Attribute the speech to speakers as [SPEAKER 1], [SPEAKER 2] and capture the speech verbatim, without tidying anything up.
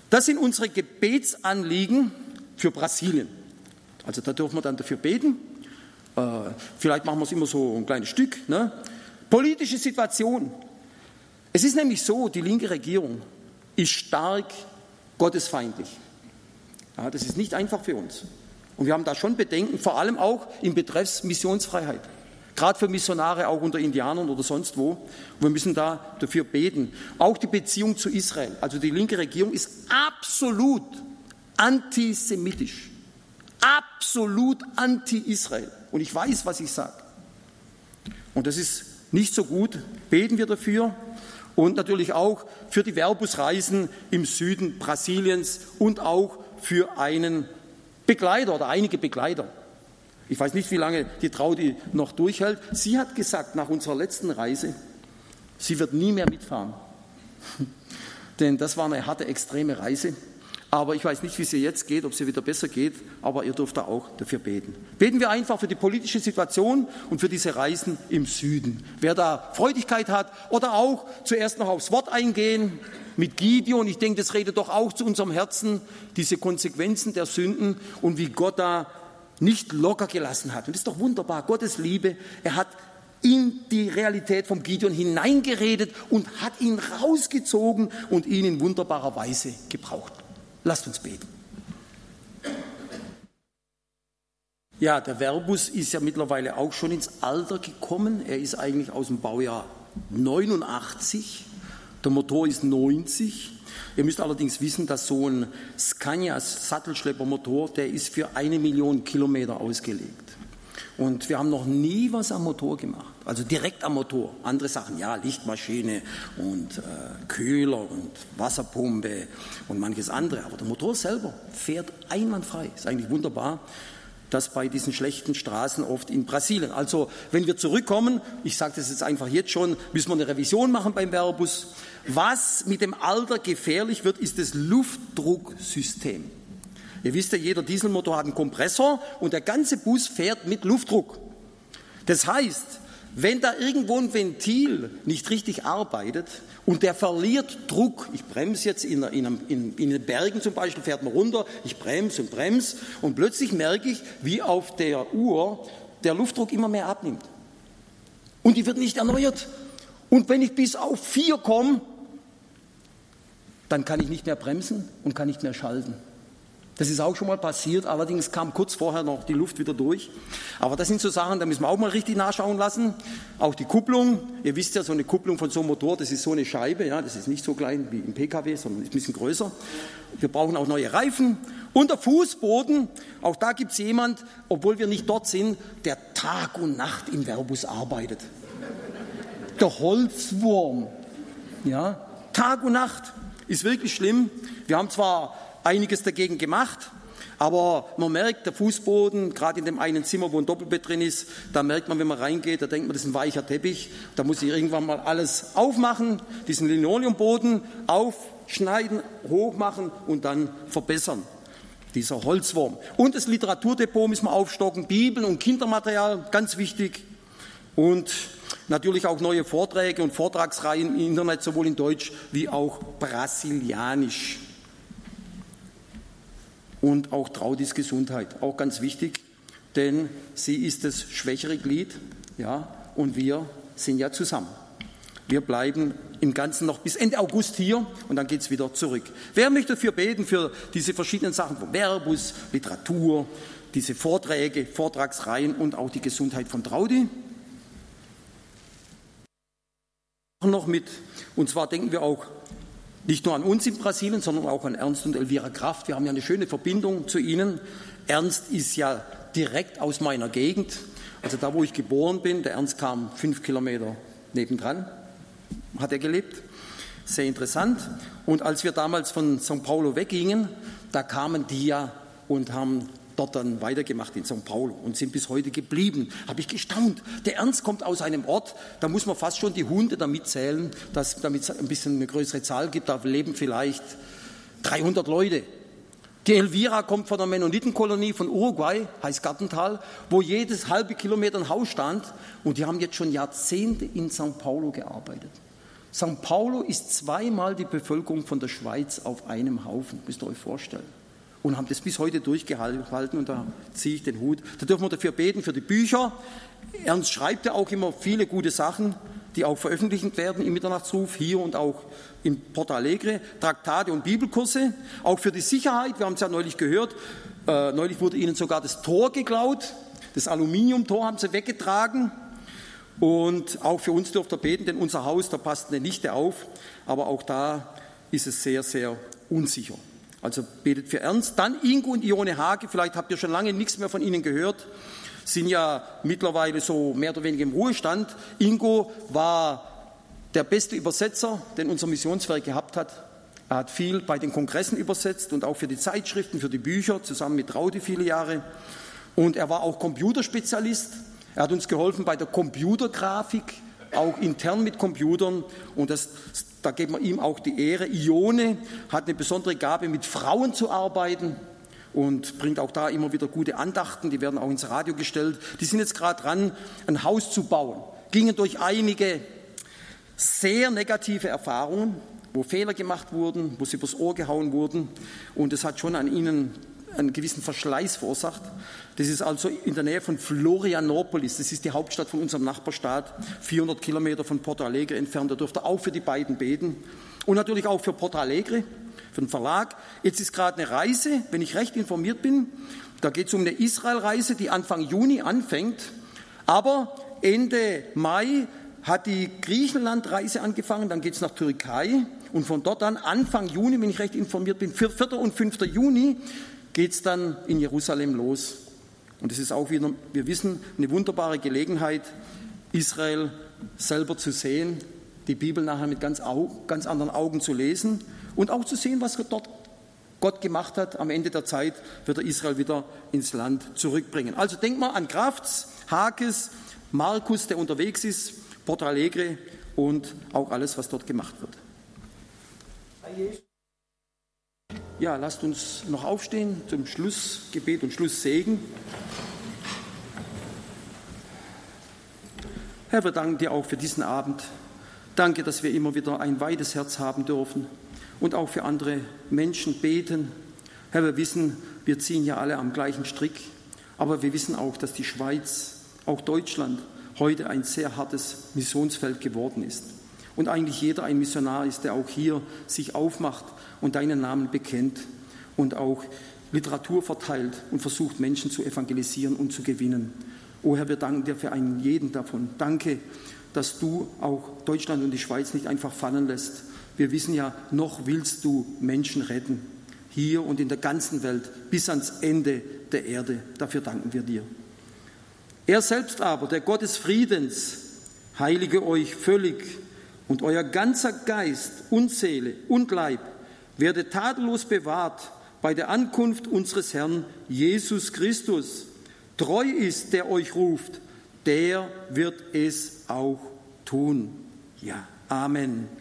[SPEAKER 1] Das sind unsere Gebetsanliegen für Brasilien. Also da dürfen wir dann dafür beten. Äh, vielleicht machen wir es immer so ein kleines Stück. Ne? Politische Situation. Es ist nämlich so, die linke Regierung ist stark gottesfeindlich. Ja, das ist nicht einfach für uns. Und wir haben da schon Bedenken, vor allem auch im Betreff Missionsfreiheit. Gerade für Missionare, auch unter Indianern oder sonst wo. Und wir müssen da dafür beten. Auch die Beziehung zu Israel. Also die linke Regierung ist absolut antisemitisch. Absolut anti-Israel. Und ich weiß, was ich sage. Und das ist nicht so gut. Beten wir dafür. Und natürlich auch für die Verbusreisen im Süden Brasiliens und auch für einen Begleiter oder einige Begleiter. Ich weiß nicht, wie lange die Traudi noch durchhält. Sie hat gesagt, nach unserer letzten Reise, sie wird nie mehr mitfahren. Denn das war eine harte, extreme Reise. Aber ich weiß nicht, wie es ihr jetzt geht, ob es ihr wieder besser geht, aber ihr dürft da auch dafür beten. Beten wir einfach für die politische Situation und für diese Reisen im Süden. Wer da Freudigkeit hat oder auch zuerst noch aufs Wort eingehen mit Gideon, ich denke, das redet doch auch zu unserem Herzen, diese Konsequenzen der Sünden und wie Gott da nicht locker gelassen hat. Und das ist doch wunderbar, Gottes Liebe, er hat in die Realität vom Gideon hineingeredet und hat ihn rausgezogen und ihn in wunderbarer Weise gebraucht. Lasst uns beten. Ja, der Verbus ist ja mittlerweile auch schon ins Alter gekommen. Er ist eigentlich aus dem Baujahr neunundachtzig. Der Motor ist neunzig. Ihr müsst allerdings wissen, dass so ein Scania Sattelschleppermotor, der ist für eine Million Kilometer ausgelegt. Und wir haben noch nie was am Motor gemacht, also direkt am Motor. Andere Sachen, ja, Lichtmaschine und äh, Kühler und Wasserpumpe und manches andere. Aber der Motor selber fährt einwandfrei. Ist eigentlich wunderbar, das bei diesen schlechten Straßen oft in Brasilien. Also wenn wir zurückkommen, ich sage das jetzt einfach jetzt schon, müssen wir eine Revision machen beim Verbus. Was mit dem Alter gefährlich wird, ist das Luftdrucksystem. Ihr wisst ja, jeder Dieselmotor hat einen Kompressor und der ganze Bus fährt mit Luftdruck. Das heißt, wenn da irgendwo ein Ventil nicht richtig arbeitet und der verliert Druck, ich bremse jetzt in, in, in, in den Bergen zum Beispiel, fährt man runter, ich bremse und bremse und plötzlich merke ich, wie auf der Uhr der Luftdruck immer mehr abnimmt. Und die wird nicht erneuert. Und wenn ich bis auf vier komme, dann kann ich nicht mehr bremsen und kann nicht mehr schalten. Das ist auch schon mal passiert, allerdings kam kurz vorher noch die Luft wieder durch. Aber das sind so Sachen, da müssen wir auch mal richtig nachschauen lassen. Auch die Kupplung, ihr wisst ja, so eine Kupplung von so einem Motor, das ist so eine Scheibe, ja, das ist nicht so klein wie im P K W, sondern ist ein bisschen größer. Wir brauchen auch neue Reifen. Und der Fußboden, auch da gibt es jemand, obwohl wir nicht dort sind, der Tag und Nacht im Verbus arbeitet. Der Holzwurm, ja, Tag und Nacht, ist wirklich schlimm. Wir haben zwar einiges dagegen gemacht, aber man merkt, der Fußboden, gerade in dem einen Zimmer, wo ein Doppelbett drin ist, da merkt man, wenn man reingeht, da denkt man, das ist ein weicher Teppich, da muss ich irgendwann mal alles aufmachen, diesen Linoleumboden aufschneiden, hochmachen und dann verbessern. Dieser Holzwurm. Und das Literaturdepot müssen wir aufstocken, Bibeln und Kindermaterial, ganz wichtig. Und natürlich auch neue Vorträge und Vortragsreihen im Internet, sowohl in Deutsch wie auch Brasilianisch. Und auch Traudis Gesundheit, auch ganz wichtig, denn sie ist das schwächere Glied, ja, und wir sind ja zusammen. Wir bleiben im Ganzen noch bis Ende August hier und dann geht es wieder zurück. Wer möchte dafür beten, für diese verschiedenen Sachen, vom Verbus, Literatur, diese Vorträge, Vortragsreihen und auch die Gesundheit von Traudi? Noch mit, und zwar denken wir auch nicht nur an uns in Brasilien, sondern auch an Ernst und Elvira Kraft. Wir haben ja eine schöne Verbindung zu ihnen. Ernst ist ja direkt aus meiner Gegend, also da, wo ich geboren bin. Der Ernst kam fünf Kilometer nebendran, hat er gelebt. Sehr interessant. Und als wir damals von São Paulo weggingen, da kamen die ja und haben dort dann weitergemacht in São Paulo und sind bis heute geblieben. Habe ich gestaunt. Der Ernst kommt aus einem Ort, da muss man fast schon die Hunde damit zählen, dass, damit es ein bisschen eine größere Zahl gibt. Da leben vielleicht dreihundert Leute. Die Elvira kommt von der Mennonitenkolonie von Uruguay, heißt Gartental, wo jedes halbe Kilometer ein Haus stand und die haben jetzt schon Jahrzehnte in São Paulo gearbeitet. Sankt Paulo ist zweimal die Bevölkerung von der Schweiz auf einem Haufen, müsst ihr euch vorstellen. Und haben das bis heute durchgehalten und da ziehe ich den Hut. Da dürfen wir dafür beten, für die Bücher. Ernst schreibt ja auch immer viele gute Sachen, die auch veröffentlicht werden im Mitternachtsruf, hier und auch im Porta Alegre, Traktate und Bibelkurse, auch für die Sicherheit, wir haben es ja neulich gehört, äh, neulich wurde ihnen sogar das Tor geklaut, das Aluminiumtor haben sie weggetragen und auch für uns dürft ihr beten, denn unser Haus, da passt eine Nichte auf, aber auch da ist es sehr, sehr unsicher. Also betet für Ernst. Dann Ingo und Ione Hage, vielleicht habt ihr schon lange nichts mehr von ihnen gehört, sind ja mittlerweile so mehr oder weniger im Ruhestand. Ingo war der beste Übersetzer, den unser Missionswerk gehabt hat. Er hat viel bei den Kongressen übersetzt und auch für die Zeitschriften, für die Bücher, zusammen mit Raudi viele Jahre. Und er war auch Computerspezialist. Er hat uns geholfen bei der Computergrafik, auch intern mit Computern. Und das, da geben wir ihm auch die Ehre. Ione hat eine besondere Gabe, mit Frauen zu arbeiten. Und bringt auch da immer wieder gute Andachten, die werden auch ins Radio gestellt. Die sind jetzt gerade dran, ein Haus zu bauen, gingen durch einige sehr negative Erfahrungen, wo Fehler gemacht wurden, wo sie übers Ohr gehauen wurden und es hat schon an ihnen einen gewissen Verschleiß verursacht. Das ist also in der Nähe von Florianopolis, das ist die Hauptstadt von unserem Nachbarstaat, vierhundert Kilometer von Porto Alegre entfernt. Da dürft ihr auch für die beiden beten und natürlich auch für Porto Alegre, für den Verlag. Jetzt ist gerade eine Reise, wenn ich recht informiert bin, da geht es um eine Israel-Reise, die Anfang Juni anfängt, aber Ende Mai hat die Griechenland-Reise angefangen, dann geht es nach Türkei und von dort an Anfang Juni, wenn ich recht informiert bin, vierten und fünften Juni geht es dann in Jerusalem los. Und es ist auch wieder, wir wissen, eine wunderbare Gelegenheit, Israel selber zu sehen, die Bibel nachher mit ganz, ganz anderen Augen zu lesen und auch zu sehen, was dort Gott gemacht hat. Am Ende der Zeit wird er Israel wieder ins Land zurückbringen. Also denkt mal an Krafts, Hakes, Markus, der unterwegs ist, Porto Alegre und auch alles, was dort gemacht wird. Ja, lasst uns noch aufstehen zum Schlussgebet und Schlusssegen. Herr, wir danken dir auch für diesen Abend. Danke, dass wir immer wieder ein weites Herz haben dürfen und auch für andere Menschen beten. Herr, wir wissen, wir ziehen ja alle am gleichen Strick, aber wir wissen auch, dass die Schweiz, auch Deutschland, heute ein sehr hartes Missionsfeld geworden ist. Und eigentlich jeder ein Missionar ist, der auch hier sich aufmacht und deinen Namen bekennt und auch Literatur verteilt und versucht, Menschen zu evangelisieren und zu gewinnen. O Herr, wir danken dir für einen jeden davon. Danke, dass du auch Deutschland und die Schweiz nicht einfach fallen lässt. Wir wissen ja, noch willst du Menschen retten, hier und in der ganzen Welt, bis ans Ende der Erde. Dafür danken wir dir. Er selbst aber, der Gott des Friedens, heilige euch völlig und euer ganzer Geist und Seele und Leib werde tadellos bewahrt bei der Ankunft unseres Herrn Jesus Christus. Treu ist, der euch ruft, der wird es auch tun. Ja, Amen.